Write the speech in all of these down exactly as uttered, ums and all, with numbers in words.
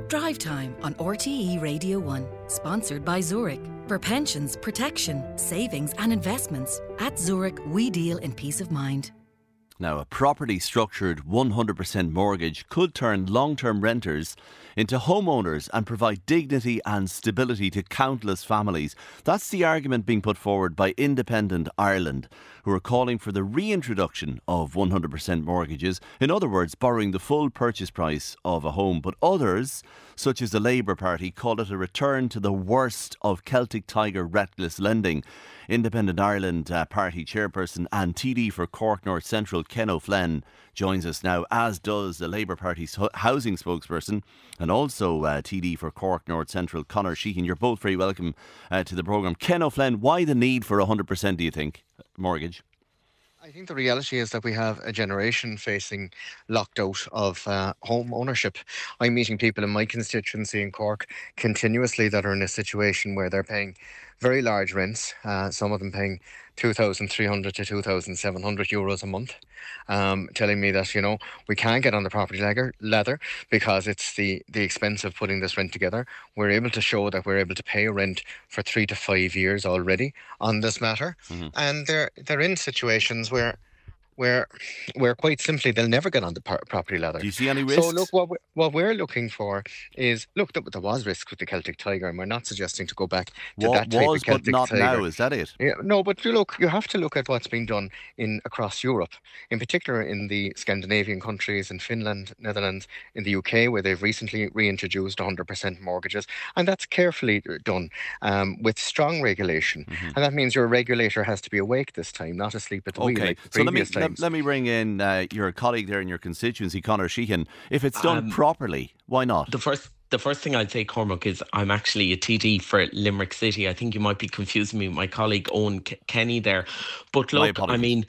Drive Time on R T E Radio one, sponsored by Zurich. For pensions, protection, savings and investments, at Zurich we deal in peace of mind. Now, a property structured one hundred percent mortgage could turn long-term renters into homeowners and provide dignity and stability to countless families. That's the argument being put forward by Independent Ireland, who are calling for the reintroduction of one hundred percent mortgages. In other words, borrowing the full purchase price of a home. But others, such as the Labour Party, call it a return to the worst of Celtic Tiger reckless lending. Independent Ireland uh, Party chairperson and T D for Cork North Central, Ken O'Flynn, joins us now, as does the Labour Party's housing spokesperson and also uh, T D for Cork North Central, Conor Sheehan. You're both very welcome uh, to the programme. Ken O'Flynn, why the need for one hundred percent, do you think, mortgage? I think the reality is that we have a generation facing locked out of uh, home ownership. I'm meeting people in my constituency in Cork continuously that are in a situation where they're paying very large rents, uh, some of them paying two thousand three hundred to two thousand seven hundred euros a month, um, telling me that, you know, we can't get on the property ladder, ladder because it's the, the expense of putting this rent together. We're able to show that we're able to pay rent for three to five years already on this matter. Mm-hmm. And they're they're in situations where where where quite simply they'll never get on the par- property ladder. Do you see any risks? So look, what we're, what we're looking for is, look, there, there was risk with the Celtic Tiger, and we're not suggesting to go back to what that type was, of Celtic but not Tiger. now, is that it? Yeah, no, but you look, you have to look at what's being done in across Europe, in particular in the Scandinavian countries, in Finland, Netherlands, in the U K, where they've recently reintroduced one hundred percent mortgages, and that's carefully done um, with strong regulation. Mm-hmm. And that means your regulator has to be awake this time, not asleep at the okay. wheel like the so let me, previous times. Let, let me bring in Uh, your colleague there in your constituency, Conor Sheehan. If it's done um, properly, why not? The first the first thing I'd say, Cormac, is I'm actually a T D for Limerick City. I think you might be confusing me with my colleague Owen K- Kenny there. But look, I mean,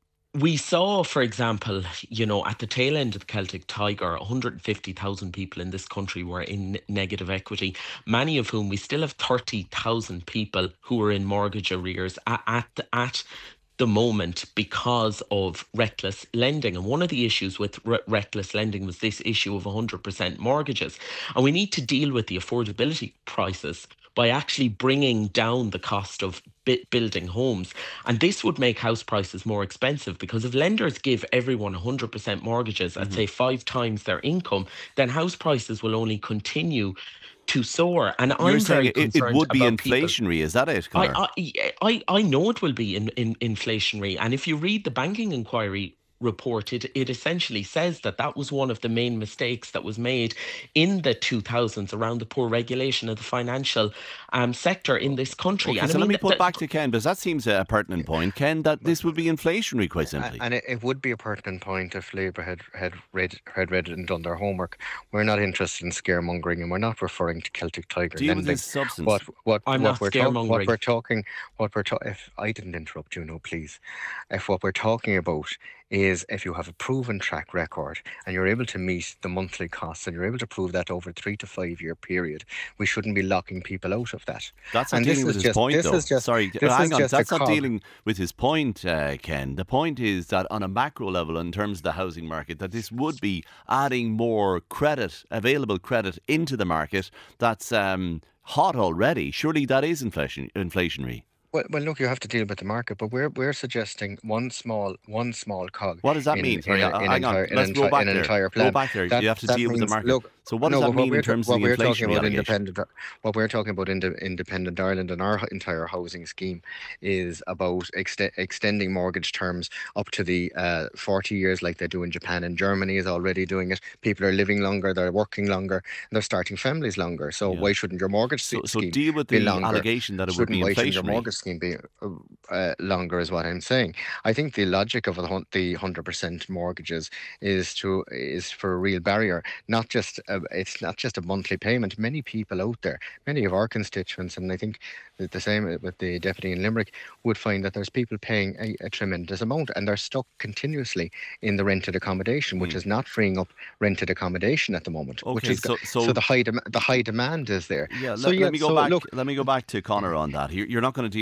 we saw, for example, you know, at the tail end of the Celtic Tiger, one hundred fifty thousand people in this country were in negative equity, many of whom we still have thirty thousand people who are in mortgage arrears at, at, at the moment because of reckless lending. And one of the issues with re- reckless lending was this issue of one hundred percent mortgages. And we need to deal with the affordability crisis by actually bringing down the cost of bi- building homes. And this would make house prices more expensive, because if lenders give everyone one hundred percent mortgages at, mm-hmm. say, five times their income, then house prices will only continue to soar. And You're I'm saying very it, concerned it would be about inflationary, people. Is that it, Conor? I, I, I, I know it will be in, in, inflationary. And if you read the banking inquiry report, it, it essentially says that that was one of the main mistakes that was made in the two thousands around the poor regulation of the financial um, sector in this country. Okay, and so I mean, let me put th- back to Ken, because that seems a pertinent point, Ken, that this would be inflationary, quite simply. And it, it would be a pertinent point if Labour had had read, had read it and done their homework. We're not interested in scaremongering, and we're not referring to Celtic Tiger Deal lending. with this substance. What, what, I'm what not we're scaremongering. Ta- what we're talking, what we're ta- if I didn't interrupt you, no, please. If what we're talking about is if you have a proven track record and you're able to meet the monthly costs and you're able to prove that over a three to five year period, we shouldn't be locking people out of that. That's not and dealing with his just, point, though. Just, Sorry, hang on. That's not dealing with his point, uh, Ken. The point is that on a macro level, in terms of the housing market, that this would be adding more credit, available credit into the market that's um, hot already. Surely that is inflation, inflationary. Well, well, look, you have to deal with the market, but we're we're suggesting one small one small cog. What does that in, mean? Sorry, in, uh, in hang entire, on. Let's in go enti- back in there. an entire plan. Go back there. That, you have to deal with the means, market. Look, so what no, does that mean in terms what of the we're talking inflationary about allegation? independent, what we're talking about in Independent Ireland and our entire housing scheme is about ext- extending mortgage terms up to the uh, forty years, like they do in Japan, and Germany is already doing it. People are living longer, they're working longer, and they're starting families longer. So yeah. why shouldn't your mortgage so, scheme so deal with be the longer? allegation that it would shouldn't, be why inflationary? Shouldn't your mortgage scheme be uh, longer? Is what I'm saying. I think the logic of the one hundred percent mortgages is to is for a real barrier, not just a, it's not just a monthly payment. Many people out there, many of our constituents, and I think that the same with the deputy in Limerick, would find that there's people paying a, a tremendous amount, and they're stuck continuously in the rented accommodation, which mm. is not freeing up rented accommodation at the moment. Okay, which is so, so, so the high dem- the high demand is there. Yeah, so let, yeah, let me go so back. Look, let me go back to Conor on that. You're not going to deal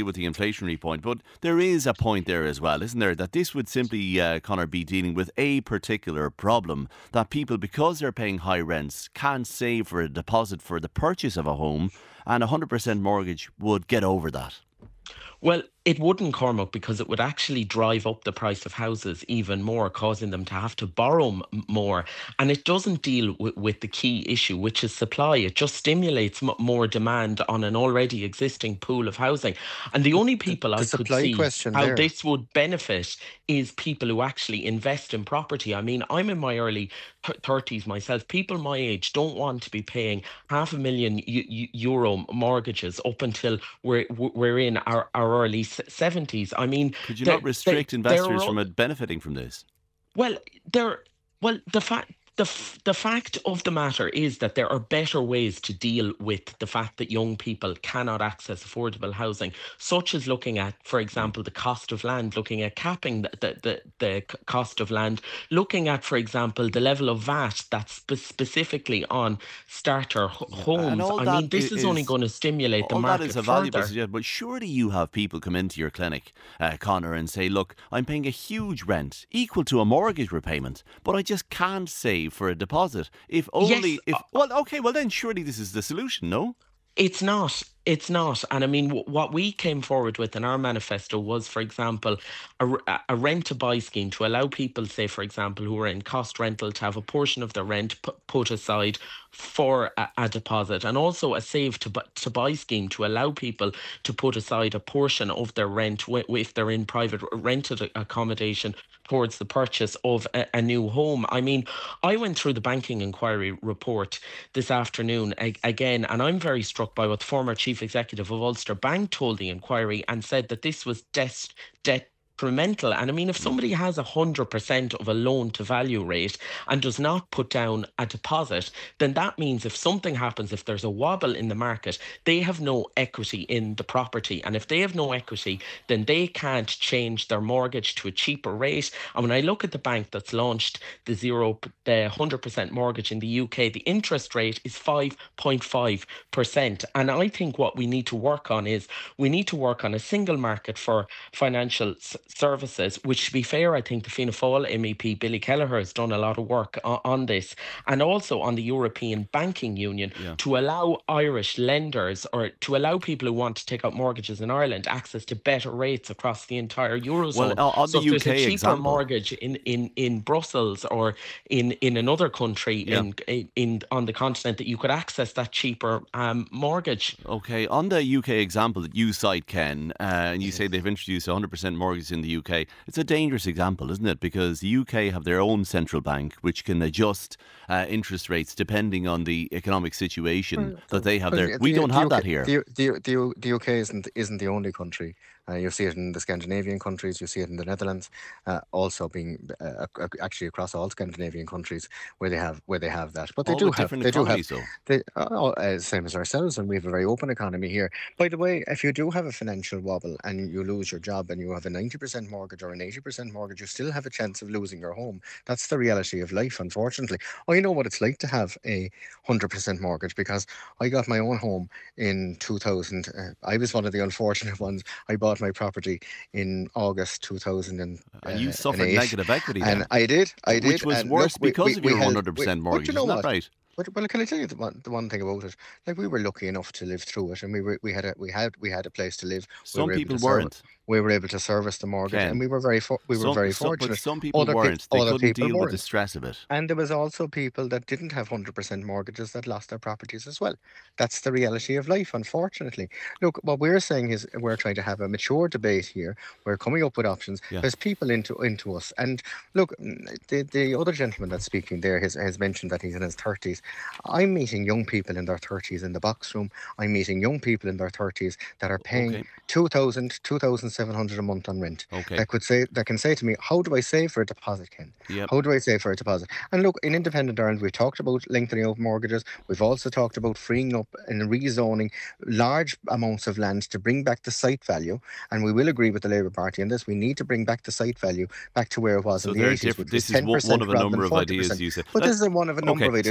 with the inflationary point, but there is a point there as well, isn't there, that this would simply, uh, Conor, be dealing with a particular problem, that people, because they're paying high rents, can't save for a deposit for the purchase of a home, and a one hundred percent mortgage would get over that. Well, it wouldn't, Cormac, because it would actually drive up the price of houses even more, causing them to have to borrow m- more. And it doesn't deal w- with the key issue, which is supply. It just stimulates m- more demand on an already existing pool of housing. And the only people the, the I could see how there. this would benefit is people who actually invest in property. I mean, I'm in my early th- thirties myself. People my age don't want to be paying half a million u- euro mortgages up until we're, we're in our, our early seventies. I mean, could you not restrict investors from benefiting from this? Well, there. Well, the fact. The, f- the fact of the matter is that there are better ways to deal with the fact that young people cannot access affordable housing, such as looking at, for example, the cost of land, looking at capping the, the, the, the cost of land, looking at, for example, the level of V A T that's spe- specifically on starter h- homes. I mean, this is, is only going to stimulate the market that is a further. Valuable suggestion, but surely you have people come into your clinic, uh, Conor, and say, look, I'm paying a huge rent equal to a mortgage repayment, but I just can't save for a deposit. If only, yes. if well, okay, well then surely this is the solution, no? It's not. It's not. And I mean, w- what we came forward with in our manifesto was, for example, a, a rent-to-buy scheme to allow people, say, for example, who are in cost rental to have a portion of their rent p- put aside for a, a deposit, and also a save to, bu- to buy scheme to allow people to put aside a portion of their rent w- if they're in private rented accommodation towards the purchase of a, a new home. I mean, I went through the banking inquiry report this afternoon a- again, and I'm very struck by what the former chief executive of Ulster Bank told the inquiry and said that this was debt debt detrimental. And I mean, if somebody has a hundred percent of a loan to value rate and does not put down a deposit, then that means if something happens, if there's a wobble in the market, they have no equity in the property. And if they have no equity, then they can't change their mortgage to a cheaper rate. And when I look at the bank that's launched the zero, the one hundred percent mortgage in the U K, the interest rate is five point five percent. And I think what we need to work on is we need to work on a single market for financial s- services, which, to be fair, I think the Fianna Fáil M E P Billy Kelleher has done a lot of work on, on this, and also on the European Banking Union yeah. to allow Irish lenders, or to allow people who want to take out mortgages in Ireland, access to better rates across the entire Eurozone. Well, on so the U K if there's a cheaper example, mortgage in, in, in Brussels or in, in another country yeah. in, in in on the continent, that you could access that cheaper um, mortgage. Okay, on the U K example that you cite, Ken, uh, and you yes. say they've introduced one hundred percent mortgages in the U K, it's a dangerous example, isn't it? Because the U K have their own central bank which can adjust uh, interest rates depending on the economic situation mm. that they have well, there. The, we don't the have U K, that here. The, the, the, the U K isn't isn't the only country. Uh, you see it in the Scandinavian countries, you see it in the Netherlands, uh, also being uh, actually across all Scandinavian countries where they have where they have that. But they all do have they do have though. They, uh, uh, same as ourselves, and we have a very open economy here. By the way, if you do have a financial wobble and you lose your job and you have a ninety percent mortgage or an eighty percent mortgage, you still have a chance of losing your home. That's the reality of life, unfortunately. I know what it's like to have a one hundred percent mortgage, because I got my own home in two thousand. Uh, I was one of the unfortunate ones. I bought my property in August two thousand and, uh, and you suffered and negative equity and then. I did I did which was and worse look, because we, of we, your we one hundred percent we, mortgage, you know isn't what? that right? But, well, can I tell you the one, the one thing about it? Like, we were lucky enough to live through it, and we were we had a we had we had a place to live. Some we people weren't. Service, we were able to service the mortgage, Ken, and we were very fo- we were some, very some, fortunate. But some people other weren't. Pe- they other couldn't people deal weren't. with the stress of it. And there was also people that didn't have one hundred percent mortgages that lost their properties as well. That's the reality of life, unfortunately. Look, what we're saying is we're trying to have a mature debate here. We're coming up with options. Yeah. There's people into into us, and look, the the other gentleman that's speaking there has, has mentioned that he's in his thirties. I'm meeting young people in their thirties in the box room. I'm meeting young people in their thirties that are paying okay. two thousand, two thousand seven hundred a month on rent. Okay. That could say that can say to me, how do I save for a deposit, Ken? Yep. How do I save for a deposit? And look, in Independent Ireland, we've talked about lengthening out mortgages. We've also talked about freeing up and rezoning large amounts of land to bring back the site value. And we will agree with the Labour Party on this. We need to bring back the site value back to where it was so in the eighties. This is one of a number of ideas you said. But let's, this is one of a number okay, of ideas. So let's hear what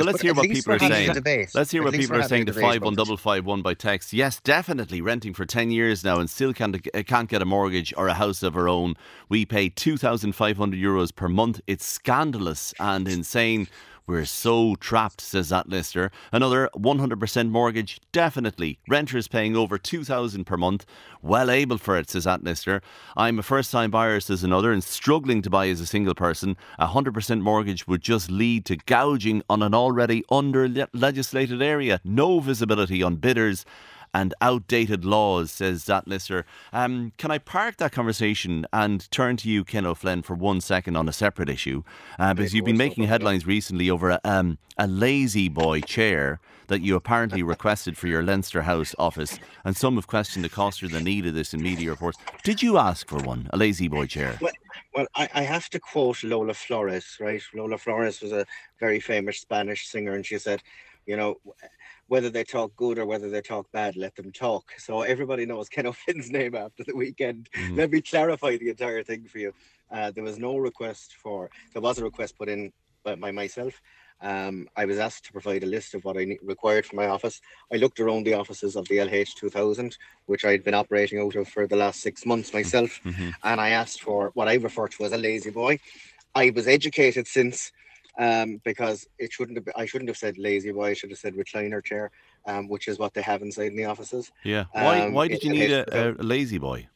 what people are saying. Let's hear At what people are saying to five one debate, five five one by text. Yes, definitely renting for ten years now and still can't, can't get a mortgage or a house of our own. We pay two thousand five hundred euros per month. It's scandalous and insane. We're so trapped, says that listener. Another one hundred percent mortgage, definitely. Renters paying over two thousand per month. Well able for it, says that listener. I'm a first-time buyer, says another, and struggling to buy as a single person. A one hundred percent mortgage would just lead to gouging on an already under-legislated area. No visibility on bidders and outdated laws, says that listener. Um, can I park that conversation and turn to you, Ken O'Flynn, for one second on a separate issue? Uh, because you've been making headlines recently over a, um, a lazy boy chair that you apparently requested for your Leinster House office, and some have questioned the cost or the need of this in media reports. Did you ask for one, a lazy boy chair? Well, well I, I have to quote Lola Flores, right? Lola Flores was a very famous Spanish singer, and she said, you know, whether they talk good or whether they talk bad, let them talk. So everybody knows Ken O'Flynn's name after the weekend. Mm. Let me clarify the entire thing for you. Uh, there was no request for, there was a request put in by, by myself. Um, I was asked to provide a list of what I required for my office. I looked around the offices of the L H two thousand, which I'd been operating out of for the last six months myself. Mm-hmm. And I asked for what I refer to as a lazy boy. I was educated since Um, because it shouldn't have. I shouldn't have said lazy boy. I should have said recliner chair, um, which is what they have inside in the offices. Yeah. Why? Um, why did you it, need it, a, a lazy boy?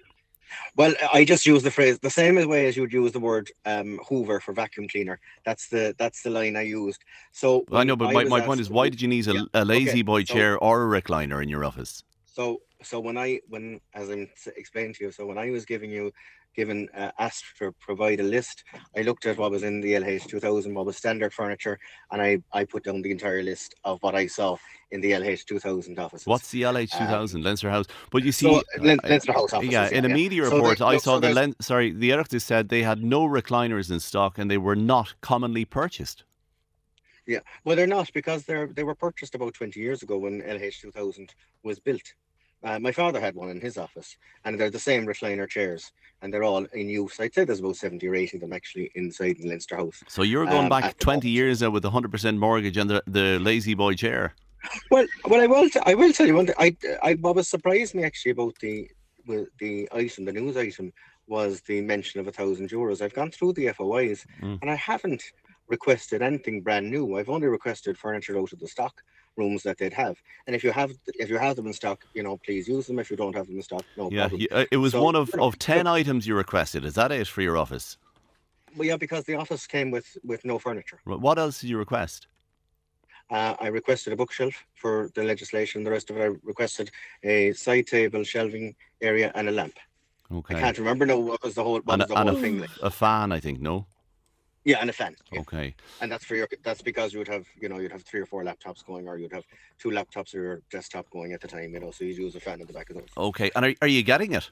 Well, I just use the phrase the same way as you would use the word um, Hoover for vacuum cleaner. That's the that's the line I used. So I know, but I my, my point is, why did you need a, yeah, a lazy okay, boy chair so, or a recliner in your office? So, so when I when as I'm explaining to you, so when I was giving you. given uh, asked to provide a list, I looked at what was in the L H two thousand, what was standard furniture, and I, I put down the entire list of what I saw in the L H two thousand offices. What's the L H two thousand? Um, Leinster House. But you see, so, uh, Leinster House offices. Yeah, in yeah, a media yeah. report, so they, I look, saw so the Len- sorry, the Oireachtas said they had no recliners in stock and they were not commonly purchased. Yeah, well, they're not because they're they were purchased about twenty years ago when L H two thousand was built. Uh, my father had one in his office, and they're the same recliner chairs, and they're all in use. I'd say there's about seventy or eighty of them actually inside the Leinster House. So you're going um, back twenty years now with a one hundred percent mortgage and the, the lazy boy chair. Well, well, I will. T- I will tell you one thing. I, I, what was surprised me actually about the with the item, the news item, was the mention of a thousand euros. I've gone through the F O Is, mm. and I haven't requested anything brand new. I've only requested furniture out of the stock rooms that they'd have, and if you have if you have them in stock, you know, please use them. If you don't have them in stock, no yeah, problem. Yeah, it was so, one of, you know, of ten so, items you requested. Is that it for your office? Well, yeah, because the office came with, with no furniture. What else did you request? Uh, I requested a bookshelf for the legislation. The rest of it, I requested a side table, shelving area, and a lamp. Okay. I can't remember now what was the whole what and was the a, whole and a, thing like. A fan, I think. No. Yeah, and a fan. Yeah. Okay. And that's for your. That's because you would have, you know, you'd have three or four laptops going, or you'd have two laptops or your desktop going at the time, you know. So you'd use a fan at the back of those. Okay. And are are you getting it?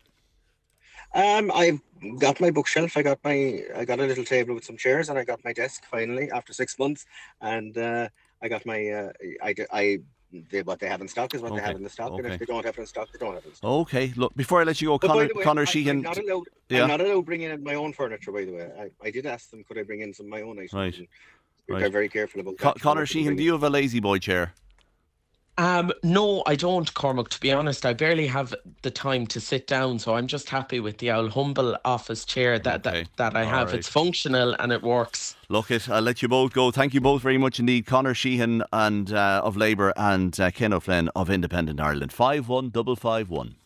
Um, I got my bookshelf. I got my. I got a little table with some chairs, and I got my desk finally after six months. And uh, I got my. Uh, I I. They, what they have in stock is what okay. they have in the stock, okay. and if they don't have it in stock, they don't have it in stock. Okay, look, before I let you go, but Conor, way, Conor Sheehan... I'm not, allowed, yeah. I'm not allowed bringing in my own furniture, by the way. I, I did ask them, could I bring in some of my own items? Right. They're right. very careful about Co- that. Conor Sheehan, do you have a lazy boy chair? Um, no, I don't, Cormac. To be honest, I barely have the time to sit down, so I'm just happy with the old humble office chair that okay. that, that I have. Right. It's functional and it works. Look it, I'll let you both go. Thank you both very much indeed. Conor Sheehan and uh, of Labour and uh, Ken O'Flynn of Independent Ireland. five one five five one.